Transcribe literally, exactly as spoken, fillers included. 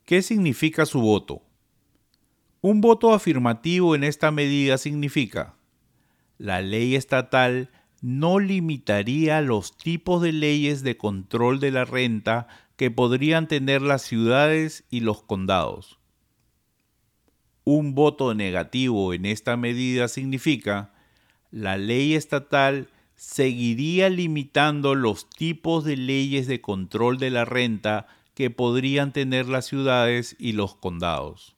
¿Qué significa su voto? Un voto afirmativo en esta medida significa: la ley estatal no limitaría los tipos de leyes de control de la renta que podrían tener las ciudades y los condados. Un voto negativo en esta medida significa: la ley estatal seguiría limitando los tipos de leyes de control de la renta que podrían tener las ciudades y los condados.